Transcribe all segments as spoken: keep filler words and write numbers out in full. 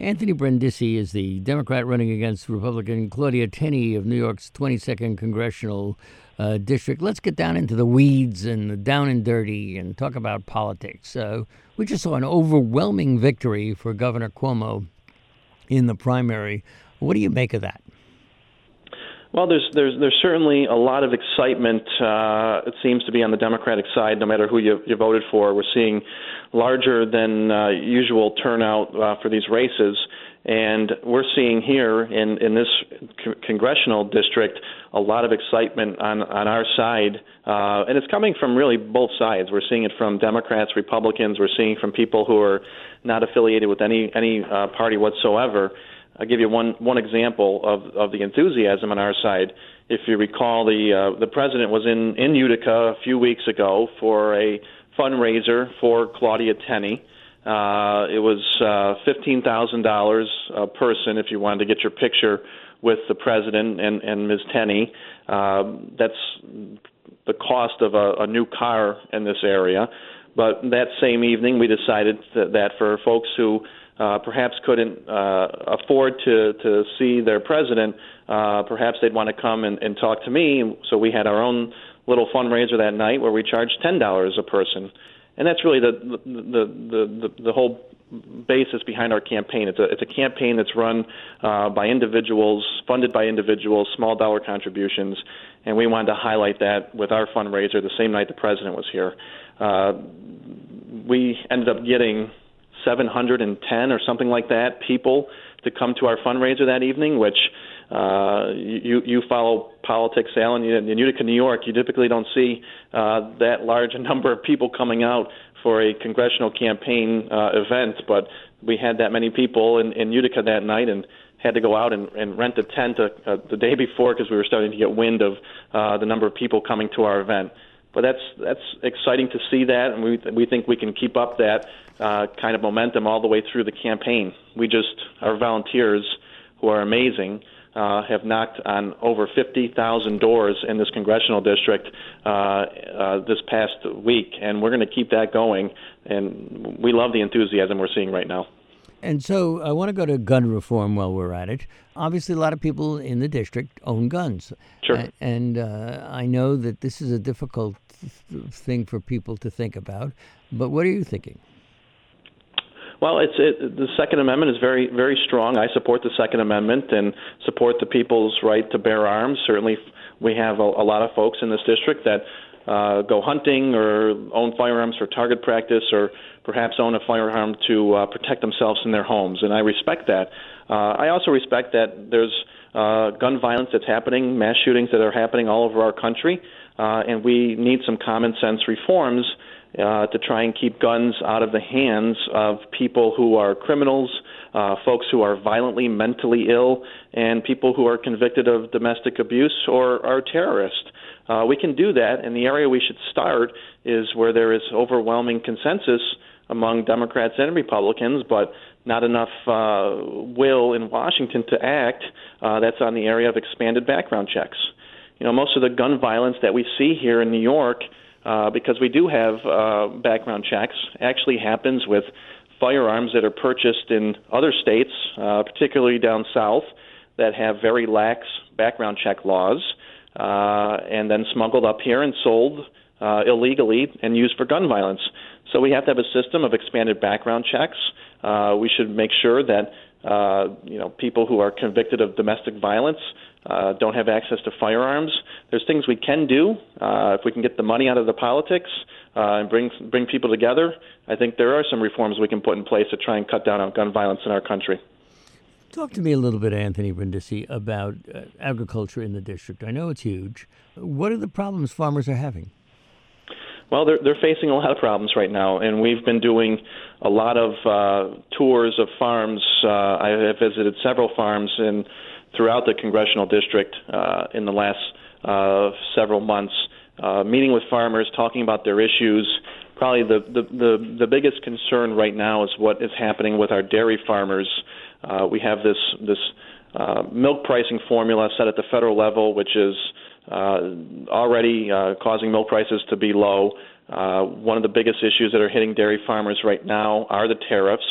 Anthony Brindisi is the Democrat running against Republican Claudia Tenney of New York's twenty-second Congressional uh, District. Let's get down into the weeds and the down and dirty and talk about politics. Uh, we just saw an overwhelming victory for Governor Cuomo in the primary. What do you make of that? Well, there's there's there's certainly a lot of excitement. Uh, it seems to be on the Democratic side, no matter who you, you voted for. We're seeing larger than uh, usual turnout uh, for these races, and we're seeing here in in this c- congressional district a lot of excitement on on our side, uh, and it's coming from really both sides. We're seeing it from Democrats, Republicans. We're seeing it from people who are not affiliated with any any uh, party whatsoever. I'll give you one one example of, of the enthusiasm on our side. If you recall, the uh, the president was in, in Utica a few weeks ago for a fundraiser for Claudia Tenney. Uh, it was uh, fifteen thousand dollars a person if you wanted to get your picture with the president and, and Miz Tenney. Uh, that's the cost of a, a new car in this area. But that same evening, we decided that, that for folks who Uh, perhaps couldn't uh, afford to, to see their president, uh, perhaps they'd want to come and, and talk to me. So we had our own little fundraiser that night where we charged ten dollars a person. And that's really the the, the, the, the whole basis behind our campaign. It's a, it's a campaign that's run uh, by individuals, funded by individuals, small dollar contributions, and we wanted to highlight that with our fundraiser the same night the president was here. Uh, we ended up getting seven hundred ten or something like that people to come to our fundraiser that evening, which uh, you you follow politics, Alan. In Utica, New York, you typically don't see uh, that large a number of people coming out for a congressional campaign uh, event, but we had that many people in, in Utica that night and had to go out and, and rent a tent uh, uh, the day before because we were starting to get wind of uh, the number of people coming to our event. But that's that's exciting to see that, and we we think we can keep up that uh, kind of momentum all the way through the campaign. We just, our volunteers, who are amazing, uh, have knocked on over fifty thousand doors in this congressional district uh, uh, this past week, and we're going to keep that going. And we love the enthusiasm we're seeing right now. And so I want to go to gun reform while we're at it. Obviously, a lot of people in the district own guns. Sure. A- and uh, I know that this is a difficult th- thing for people to think about. But what are you thinking? Well, it's it, the Second Amendment is very, very strong. I support the Second Amendment and support the people's right to bear arms. Certainly, we have a, a lot of folks in this district that uh, go hunting or own firearms for target practice or perhaps own a firearm to uh, protect themselves in their homes, and I respect that. Uh, I also respect that there's uh, gun violence that's happening, mass shootings that are happening all over our country, uh, and we need some common sense reforms uh, to try and keep guns out of the hands of people who are criminals, uh, folks who are violently mentally ill, and people who are convicted of domestic abuse or are terrorists. Uh, we can do that, and the area we should start is where there is overwhelming consensus among Democrats and Republicans, but not enough uh, will in Washington to act. Uh, that's on the area of expanded background checks. You know, most of the gun violence that we see here in New York, uh, because we do have uh, background checks, actually happens with firearms that are purchased in other states, uh, particularly down south, that have very lax background check laws, uh, and then smuggled up here and sold uh, illegally and used for gun violence. So we have to have a system of expanded background checks. Uh, we should make sure that uh, you know people who are convicted of domestic violence uh, don't have access to firearms. There's things we can do uh, if we can get the money out of the politics uh, and bring bring people together. I think there are some reforms we can put in place to try and cut down on gun violence in our country. Talk to me a little bit, Anthony Brindisi, about uh, agriculture in the district. I know it's huge. What are the problems farmers are having? Well, they're, they're facing a lot of problems right now, and we've been doing a lot of uh, tours of farms. Uh, I have visited several farms in throughout the congressional district uh, in the last uh, several months, uh, meeting with farmers, talking about their issues. Probably the, the, the, the biggest concern right now is what is happening with our dairy farmers. Uh, we have this this uh, milk pricing formula set at the federal level, which is uh, already uh, causing milk prices to be low. Uh, one of the biggest issues that are hitting dairy farmers right now are the tariffs.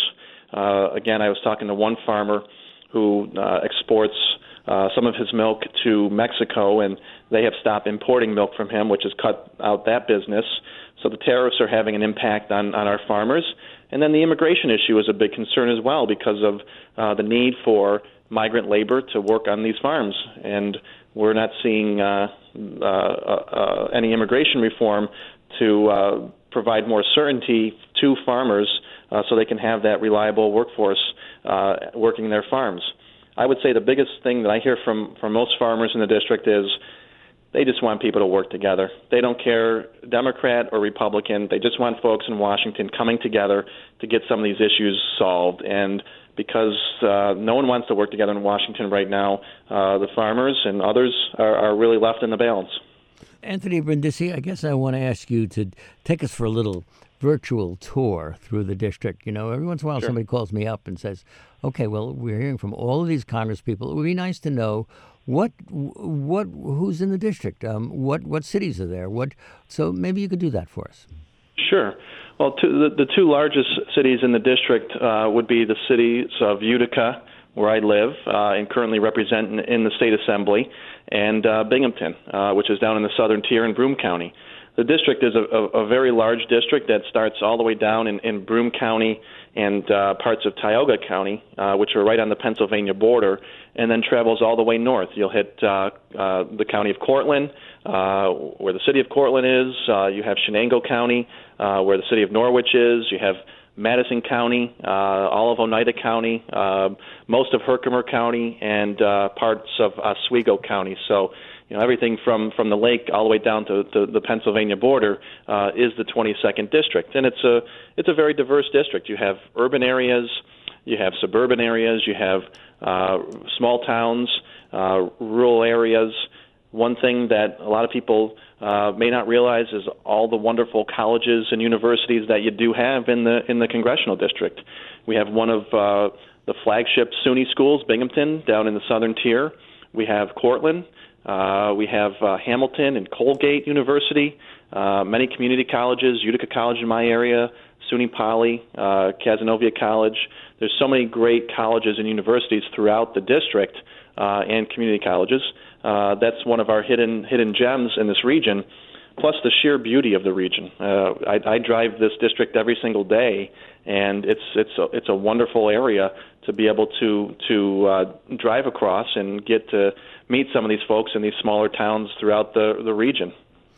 Uh, again, I was talking to one farmer who uh, exports uh, some of his milk to Mexico, and they have stopped importing milk from him, which has cut out that business. So the tariffs are having an impact on, on our farmers. And then the immigration issue is a big concern as well because of uh, the need for migrant labor to work on these farms. And we're not seeing uh, uh, uh, any immigration reform to uh, provide more certainty to farmers uh, so they can have that reliable workforce uh, working their farms. I would say the biggest thing that I hear from, from most farmers in the district is they just want people to work together. They don't care Democrat or Republican. They just want folks in Washington coming together to get some of these issues solved. And because uh, no one wants to work together in Washington right now, uh, the farmers and others are, are really left in the balance. Anthony Brindisi, I guess I want to ask you to take us for a little virtual tour through the district. You know, every once in a while Sure. somebody calls me up and says, okay, well, we're hearing from all of these Congress people. It would be nice to know what, what, who's in the district, um, what, what cities are there. What, so maybe you could do that for us. Sure. Well, two, the, the two largest cities in the district uh, would be the cities of Utica, where I live uh, and currently represent in, in the state assembly, and uh, Binghamton, uh, which is down in the southern tier in Broome County. The district is a, a, a very large district that starts all the way down in, in Broome County and uh, parts of Tioga County, uh, which are right on the Pennsylvania border, and then travels all the way north. You'll hit uh, uh, the county of Cortland, uh, where the city of Cortland is. Uh, you have Shenango County, uh, where the city of Norwich is. You have Madison County, uh, all of Oneida County, uh, most of Herkimer County, and uh, parts of Oswego County. So, you know, everything from, from the lake all the way down to, to the Pennsylvania border uh, is the twenty-second district, and it's a it's a very diverse district. You have urban areas, you have suburban areas, you have uh, small towns, uh, rural areas. One thing that a lot of people uh, may not realize is all the wonderful colleges and universities that you do have in the in the congressional district. We have one of uh, the flagship SUNY schools, Binghamton, down in the southern tier. We have Cortland. Uh, we have uh, Hamilton and Colgate University, uh, many community colleges, Utica College in my area, SUNY Poly, uh, Cazenovia College. There's so many great colleges and universities throughout the district uh, and community colleges. Uh, that's one of our hidden hidden gems in this region, plus the sheer beauty of the region. Uh, I, I drive this district every single day, and it's it's a, it's a wonderful area to be able to to uh, drive across and get to meet some of these folks in these smaller towns throughout the, the region.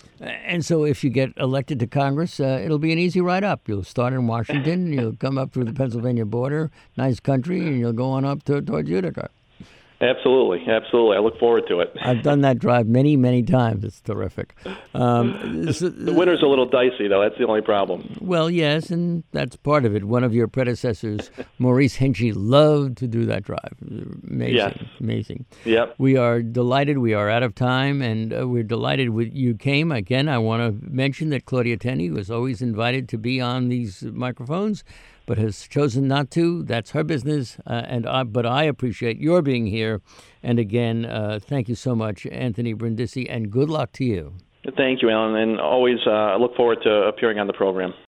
And so if you get elected to Congress, uh, it'll be an easy ride up. You'll start in Washington, you'll come up through the Pennsylvania border, nice country, and you'll go on up to, towards Utica. Absolutely, absolutely. I look forward to it. I've done that drive many, many times. It's terrific. Um, so, the winter's a little dicey, though. That's the only problem. Well, yes, and that's part of it. One of your predecessors, Maurice Henchy, loved to do that drive. Amazing, yes. amazing. Yep. We are delighted. We are out of time, and uh, we're delighted with you came. Again, I want to mention that Claudia Tenney was always invited to be on these microphones, but has chosen not to. That's her business. Uh, and I, but I appreciate your being here. And again, uh, thank you so much, Anthony Brindisi, and good luck to you. Thank you, Alan, and always uh, look forward to appearing on the program.